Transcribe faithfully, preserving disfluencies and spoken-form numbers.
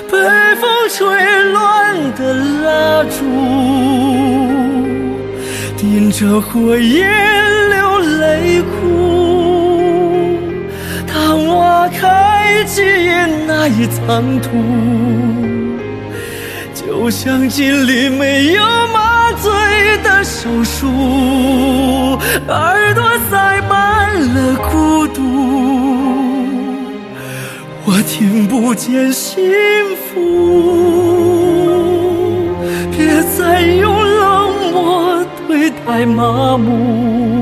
被风吹乱的蜡烛，盯着火焰流泪哭。当挖开记忆那一苍土，就像经历没有麻醉的手术，耳朵塞满了孤独，我听不见幸福。别再用冷漠对待麻木，